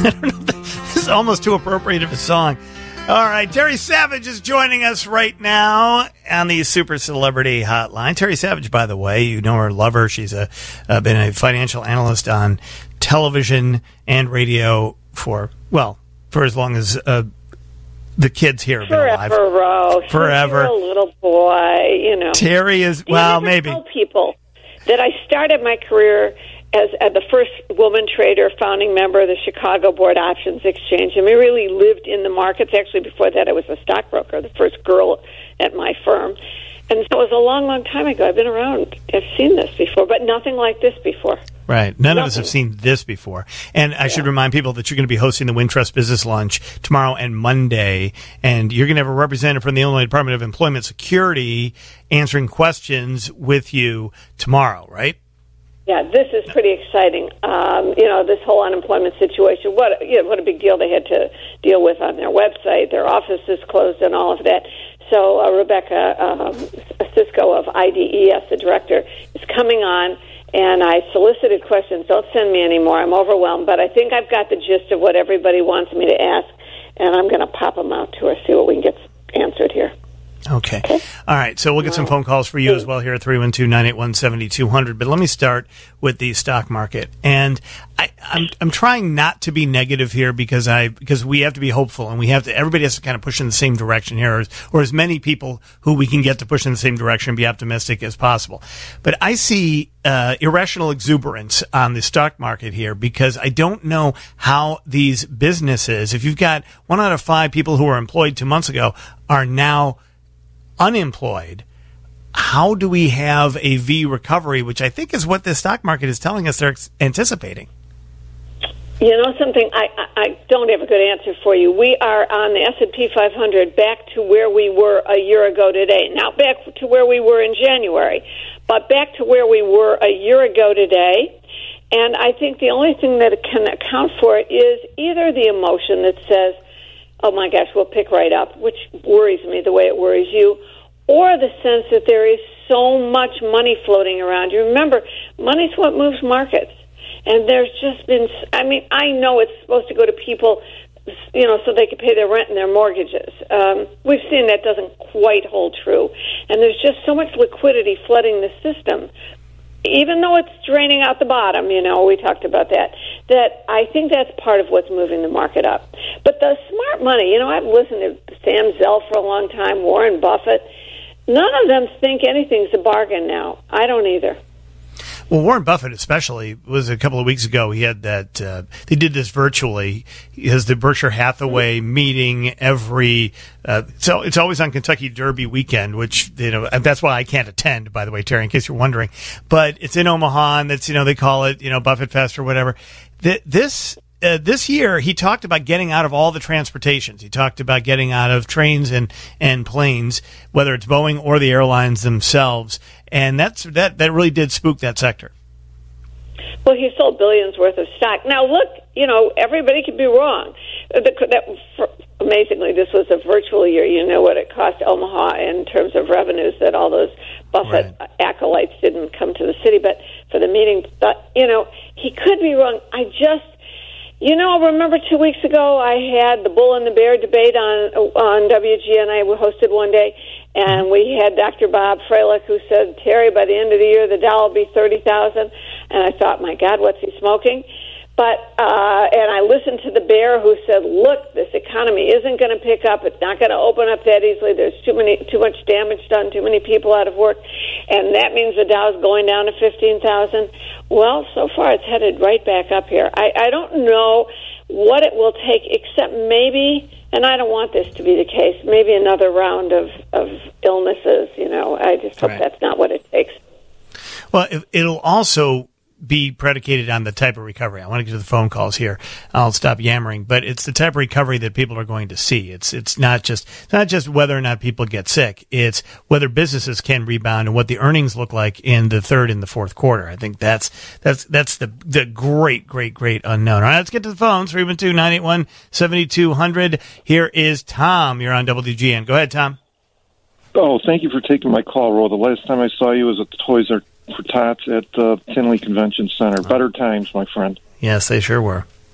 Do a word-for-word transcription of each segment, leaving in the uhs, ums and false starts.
I don't know. This is almost too appropriate of a song. All right, Terry Savage is joining us right now on the Super Celebrity Hotline. Terry Savage, by the way, you know her, love her. She's a uh, been a financial analyst on television and radio for, well, for as long as uh, the kids here have been alive. Forever, Rose. Forever. You're a little boy, you know. Terry is, you well, never maybe. Tell people that I started my career as uh, the first woman trader, founding member of the Chicago Board Options Exchange, and we really lived in the markets. Actually, before that, I was a stockbroker, the first girl at my firm. And so it was a long, long time ago. I've been around. I've seen this before, but nothing like this before. Right. None Nothing. of us have seen this before. And I yeah. should remind people that you're going to be hosting the Wintrust Business Lunch tomorrow and Monday, and you're going to have a representative from the Illinois Department of Employment Security answering questions with you tomorrow, right? Yeah, this is pretty exciting. Um, you know, this whole unemployment situation, what you know, what a big deal they had to deal with on their website. Their office is closed and all of that. So uh, Rebecca um, Cisco of I D E S, the director, is coming on, and I solicited questions. Don't send me any more. I'm overwhelmed. But I think I've got the gist of what everybody wants me to ask, and I'm going to pop them out to her, see what we can get answered here. Okay. okay. All right. So we'll get some phone calls for you as well here at three one two, nine eight one, seven two zero zero. But let me start with the stock market. And I, I'm I'm trying not to be negative here because I because we have to be hopeful, and we have to everybody has to kind of push in the same direction here, or, or as many people who we can get to push in the same direction and be optimistic as possible. But I see uh, irrational exuberance on the stock market here because I don't know how these businesses, if you've got one out of five people who were employed two months ago are now unemployed, how do we have a V recovery, which I think is what the stock market is telling us they're anticipating? You know something, I, I, I don't have a good answer for you. We are on the S and P five hundred back to where we were a year ago today. Not back to where we were in January, but back to where we were a year ago today. And I think the only thing that can account for it is either the emotion that says, oh my gosh, we'll pick right up, which worries me the way it worries you, or the sense that there is so much money floating around. You remember, money's what moves markets. And there's just been, I mean, I know it's supposed to go to people, you know, so they can pay their rent and their mortgages. Um, we've seen that doesn't quite hold true. And there's just so much liquidity flooding the system, even though it's draining out the bottom, you know, we talked about that, that I think that's part of what's moving the market up. But the smart money, you know, I've listened to Sam Zell for a long time, Warren Buffett. None of them think anything's a bargain now. I don't either. Well, Warren Buffett especially was a couple of weeks ago. He had that, uh, they did this virtually. He has the Berkshire Hathaway meeting every, uh, so it's always on Kentucky Derby weekend, which, you know, that's why I can't attend, by the way, Terry, in case you're wondering. But it's in Omaha, and that's, you know, they call it, you know, Buffett Fest or whatever. This, uh, this year, he talked about getting out of all the transportations. He talked about getting out of trains and, and planes, whether it's Boeing or the airlines themselves. And that's that, that really did spook that sector. Well, he sold billions worth of stock. Now, look, you know, everybody could be wrong. The, that, for, amazingly, this was a virtual year. You know what it cost Omaha in terms of revenues that all those Buffett right. acolytes didn't come to the city. But for the meeting, but, you know, he could be wrong. I just... You know, remember two weeks ago I had the Bull and the Bear debate on on W G N. I hosted one day, and we had Doctor Bob Freilich who said, Terry, by the end of the year, the Dow will be thirty thousand. And I thought, my God, what's he smoking? But, uh, and I listened to the Bear who said, look, this economy isn't going to pick up. It's not going to open up that easily. There's too many, too much damage done, too many people out of work. And that means the Dow's going down to fifteen thousand. Well, so far it's headed right back up here. I, I don't know what it will take, except maybe, and I don't want this to be the case, maybe another round of, of illnesses. You know, I just hope right. that's not what it takes. Well, it'll also be predicated on the type of recovery. I want to get to the phone calls here. I'll stop yammering, but it's the type of recovery that people are going to see. It's it's not just it's not just whether or not people get sick. It's whether businesses can rebound and what the earnings look like in the third and the fourth quarter. I think that's that's that's the the great great great unknown. All right, let's get to the phones. three one two, nine eight one, seven two zero zero. Here is Tom. You're on W G N. Go ahead, Tom. Oh, thank you for taking my call, Ro. The last time I saw you was at the Toys R for Tots at the Tinley Convention Center. Better times, my friend. Yes, they sure were.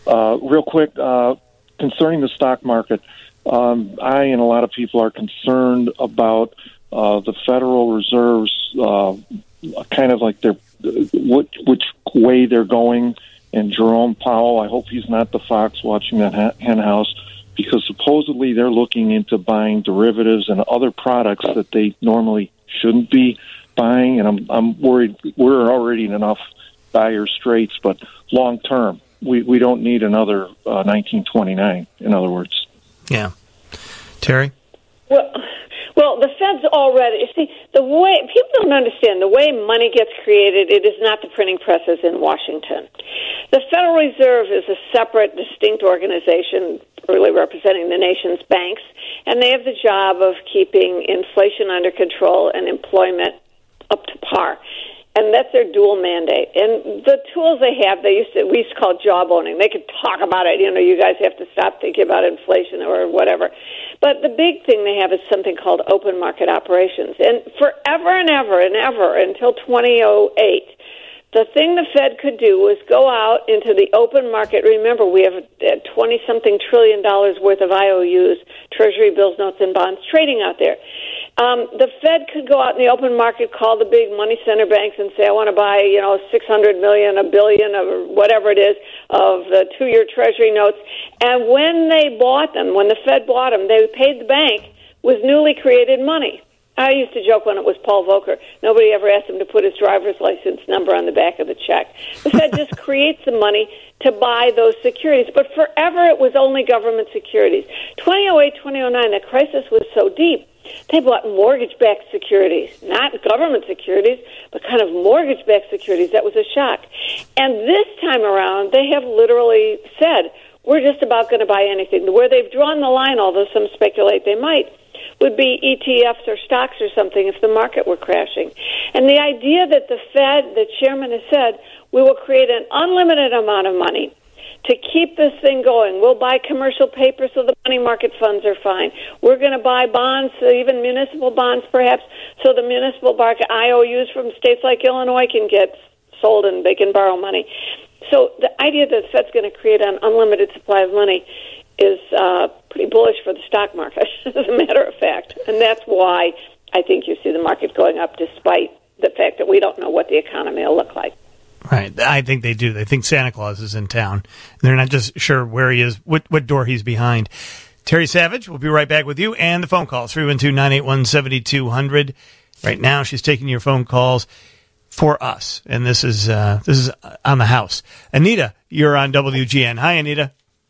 Uh, real quick, uh, concerning the stock market, um, I and a lot of people are concerned about uh, the Federal Reserve's uh, kind of like their which, which way they're going. And Jerome Powell, I hope he's not the fox watching that hen house, because supposedly they're looking into buying derivatives and other products that they normally shouldn't be buying. And I'm I'm worried we're already in enough dire straits, but long term, we, we don't need another uh, nineteen twenty-nine, in other words. Yeah. Terry? Well, well, the Fed's already, you see, the way, people don't understand, the way money gets created, it is not the printing presses in Washington. The Federal Reserve is a separate, distinct organization really representing the nation's banks, and they have the job of keeping inflation under control and employment up to par. And that's their dual mandate. And the tools they have, they used to, we used to call jawboning. They could talk about it. You know, you guys have to stop thinking about inflation or whatever. But the big thing they have is something called open market operations. And forever and ever and ever until twenty oh eight, the thing the Fed could do was go out into the open market. Remember, we have twenty-something trillion dollars worth of I O Us, Treasury bills, notes, and bonds trading out there. Um, the Fed could go out in the open market, call the big money center banks and say, I want to buy, you know, six hundred million, a billion, or whatever it is, of the two-year Treasury notes. And when they bought them, when the Fed bought them, they paid the bank with newly created money. I used to joke when it was Paul Volcker. Nobody ever asked him to put his driver's license number on the back of the check. The Fed just creates the money to buy those securities. But forever it was only government securities. twenty oh eight, twenty oh nine, the crisis was so deep, they bought mortgage-backed securities, not government securities, but kind of mortgage-backed securities. That was a shock. And this time around, they have literally said, we're just about going to buy anything. Where they've drawn the line, although some speculate they might, would be E T Fs or stocks or something if the market were crashing. And the idea that the Fed, the chairman has said, we will create an unlimited amount of money to keep this thing going. We'll buy commercial paper so the money market funds are fine. We're going to buy bonds, even municipal bonds perhaps, so the municipal market I O Us from states like Illinois can get sold and they can borrow money. So the idea that the Fed's going to create an unlimited supply of money is uh, pretty bullish for the stock market, as a matter of fact. And that's why I think you see the market going up despite the fact that we don't know what the economy will look like. Right. I think they do. They think Santa Claus is in town. They're not just sure where he is, what, what door he's behind. Terry Savage, we'll be right back with you and the phone call, three one two, nine eight one, seven two zero zero. Right now, she's taking your phone calls for us, and this is uh, this is on the house. Anita, you're on W G N. Hi, Anita.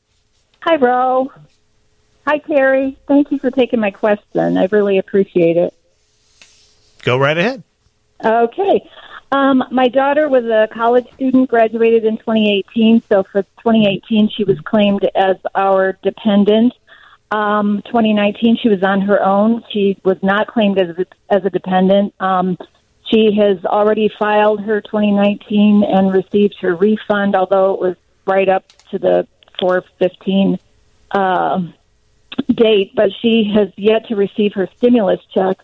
Hi, Ro. Hi, Terry. Thank you for taking my question. I really appreciate it. Go right ahead. Okay. Um, my daughter was a college student, graduated in twenty eighteen, so for twenty eighteen she was claimed as our dependent. Um, twenty nineteen she was on her own. She was not claimed as a, as a dependent. Um, she has already filed her twenty nineteen and received her refund, although it was right up to the four fifteen uh, date, but she has yet to receive her stimulus check.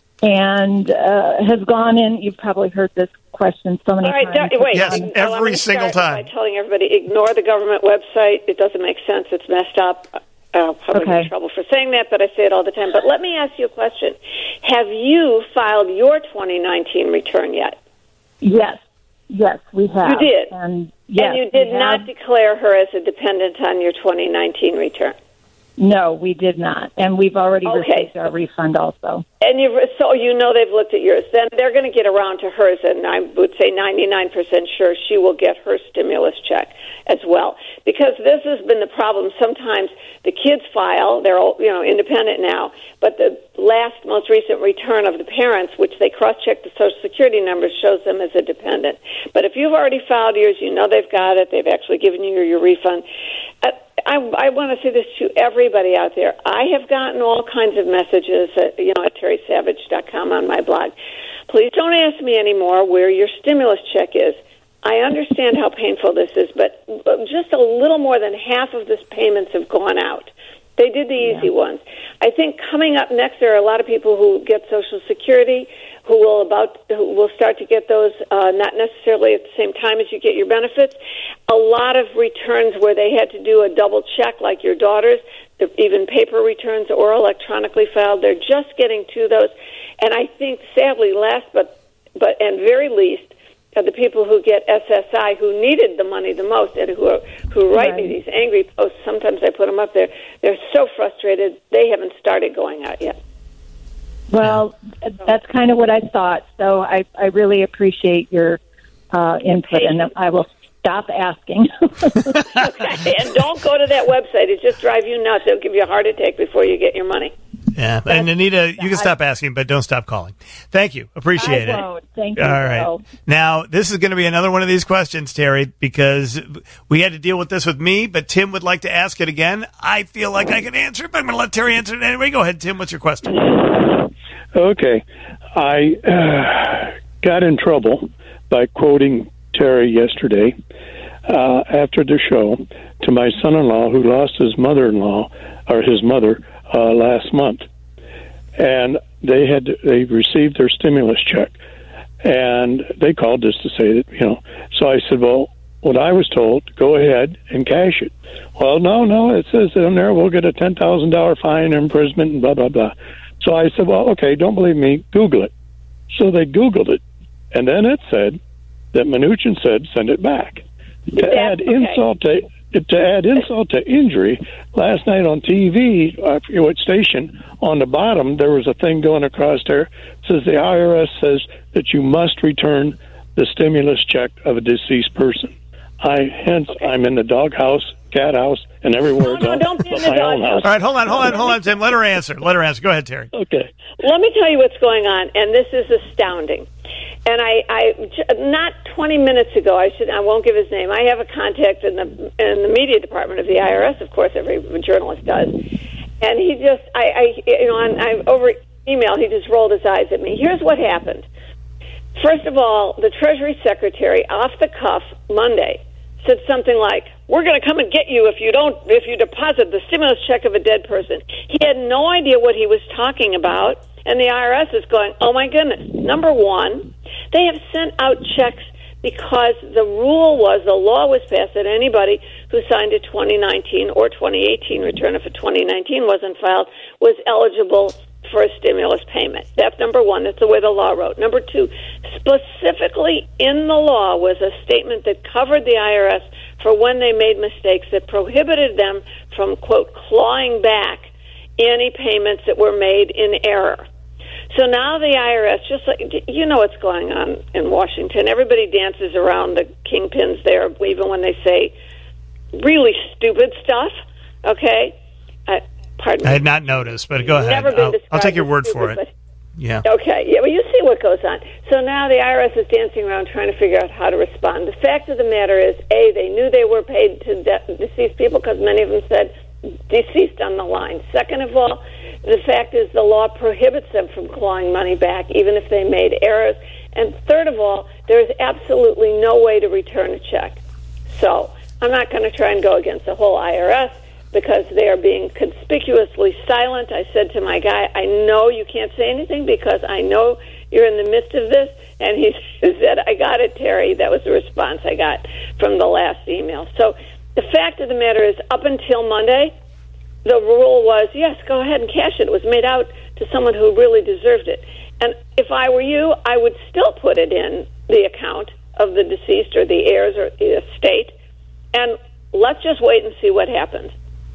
And uh, has gone in. You've probably heard this question so many All right, times. Da- wait, yes, well, every single time. By telling everybody, ignore the government website. It doesn't make sense. It's messed up. I'll probably Okay. get in trouble for saying that, but I say it all the time. But let me ask you a question. Have you filed your twenty nineteen return yet? Yes, yes, we have. You did? And, yes, and you did we not have. declare her as a dependent on your twenty nineteen return? No, we did not. And we've already Okay. received our refund also. And you've, so you know they've looked at yours. Then they're going to get around to hers, and I would say ninety-nine percent sure she will get her stimulus check as well. Because this has been the problem. Sometimes the kids file, they're all, you know, independent now, but the last, most recent return of the parents, which they cross-check the Social Security numbers, shows them as a dependent. But if you've already filed yours, you know they've got it, they've actually given you your refund. Uh, I, I want to say this to everybody out there. I have gotten all kinds of messages, at, you know, at terry savage dot com on my blog. Please don't ask me anymore where your stimulus check is. I understand how painful this is, but just a little more than half of this payments have gone out. They did the easy Yeah. ones. I think coming up next, there are a lot of people who get Social Security who will about who will start to get those uh, not necessarily at the same time as you get your benefits. A lot of returns where they had to do a double check, like your daughters, even paper returns or electronically filed. They're just getting to those, and I think sadly, last but but and very least, are the people who get S S I who needed the money the most and who are, who write right. me these angry posts. Sometimes I put them up there. They're so frustrated they haven't started going out yet. Well, that's kind of what I thought. So I, I really appreciate your uh, input, and I will stop asking. Okay, and don't go to that website. It just drives you nuts. It'll give you a heart attack before you get your money. Yeah, and Anita, you can stop asking, but don't stop calling. Thank you. Appreciate I it. won't. Thank you. All right. Will. Now, this is going to be another one of these questions, Terry, because we had to deal with this with me, but Tim would like to ask it again. I feel like I can answer it, but I'm going to let Terry answer it anyway. Go ahead, Tim. What's your question? Okay. I uh, got in trouble by quoting Terry yesterday uh, after the show to my son-in-law who lost his mother-in-law, or his mother, uh, last month. And they had they received their stimulus check. And they called just to say that, you know. So I said, well, what I was told, go ahead and cash it. Well, no, no, it says that in there we'll get a ten thousand dollars fine, imprisonment, and blah, blah, blah. So I said, well, okay, don't believe me, Google it. So they Googled it. And then it said that Mnuchin said, send it back. To add okay. insult to to add insult to injury, last night on T V, I forget what station, on the bottom there was a thing going across there. It says the I R S says that you must return the stimulus check of a deceased person. I hence okay. I'm in the doghouse, cat house, and everywhere No, no, else don't be in but the my own doghouse. house. All right, hold on, hold on, hold on, Tim. Let her answer. Let her answer. Go ahead, Terry. Okay. Let me tell you what's going on, and this is astounding. And I, I not twenty minutes ago, I should, I won't give his name. I have a contact in the in the media department of the I R S. Of course, every journalist does. And he just, I, I you know, on, I over email, he just rolled his eyes at me. Here's what happened. First of all, the Treasury Secretary, off the cuff, Monday, said something like, "We're going to come and get you if you don't, if you deposit the stimulus check of a dead person." He had no idea what he was talking about, and the I R S is going, "Oh my goodness!" Number one, they have sent out checks because the rule was, the law was passed that anybody who signed a twenty nineteen or twenty eighteen return, if a twenty nineteen wasn't filed, was eligible for a stimulus payment. That's number one. That's the way the law wrote. Number two, specifically in the law was a statement that covered the I R S for when they made mistakes, that prohibited them from, quote, clawing back any payments that were made in error. So now the I R S, just like, you know what's going on in Washington, everybody dances around the kingpins there, even when they say really stupid stuff, okay? Uh, pardon me. I had not noticed, but go ahead. Never been I'll, I'll take your described word as for stupid, it. Yeah. Okay. Yeah, well, you see what goes on. So now the I R S is dancing around trying to figure out how to respond. The fact of the matter is, A, they knew they were paid to de- deceased people because many of them said deceased on the line. Second of all, the fact is the law prohibits them from clawing money back, even if they made errors. And third of all, there is absolutely no way to return a check. So I'm not going to try and go against the whole I R S because they are being conspicuously silent. I said to my guy, I know you can't say anything because I know you're in the midst of this. And he said, I got it, Terry. That was the response I got from the last email. So the fact of the matter is, up until Monday, the rule was, yes, go ahead and cash it. It was made out to someone who really deserved it. And if I were you, I would still put it in the account of the deceased or the heirs or the estate. And let's just wait and see what happens.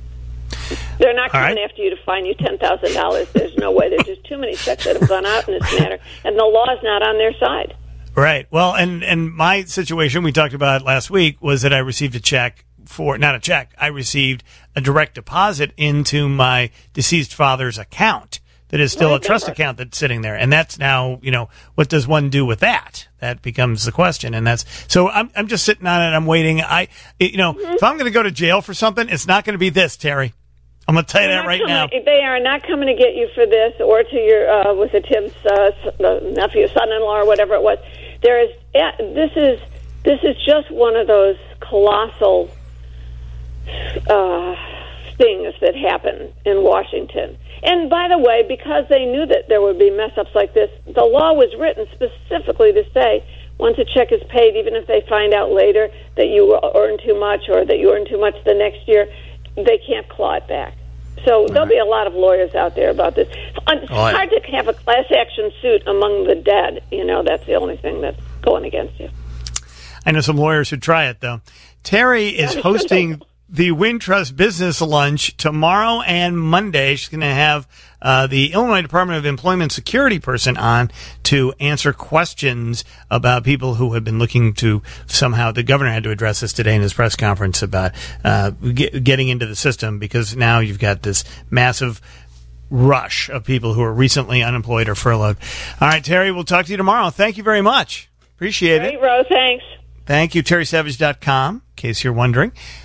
They're not coming right after you to fine you ten thousand dollars. There's no way. There's just too many checks that have gone out in this matter, and the law is not on their side. Right. Well, and, and my situation, we talked about last week, was that I received a check for, not a check, I received a direct deposit into my deceased father's account that is still Well, a trust never. account that's sitting there. And that's now, you know, what does one do with that? That becomes the question. And that's, so I'm, I'm just sitting on it. I'm waiting. I, you know, mm-hmm. if I'm going to go to jail for something, it's not going to be this, Terry. I'm going to tell you They're that right coming, now. They are not coming to get you for this or to your, uh, was it Tim's uh, nephew, son-in-law, or whatever it was. There is, yeah, this is, this is just one of those colossal uh, things that happen in Washington. And by the way, because they knew that there would be mess-ups like this, the law was written specifically to say once a check is paid, even if they find out later that you earned too much or that you earned too much the next year, they can't claw it back. So All there'll right. be a lot of lawyers out there about this. It's Oh, yeah. hard to have a class action suit among the dead. You know, that's the only thing that's going against you. I know some lawyers who try it, though. Terry is hosting the Wintrust Business Lunch tomorrow and Monday. She's going to have uh, the Illinois Department of Employment Security person on to answer questions about people who have been looking to somehow. The governor had to address this today in his press conference about uh, get, getting into the system, because now you've got this massive rush of people who are recently unemployed or furloughed. All right, Terry, we'll talk to you tomorrow. Thank you very much. Appreciate it. Great, Rose. Thanks. Thank you, terry savage dot com, in case you're wondering.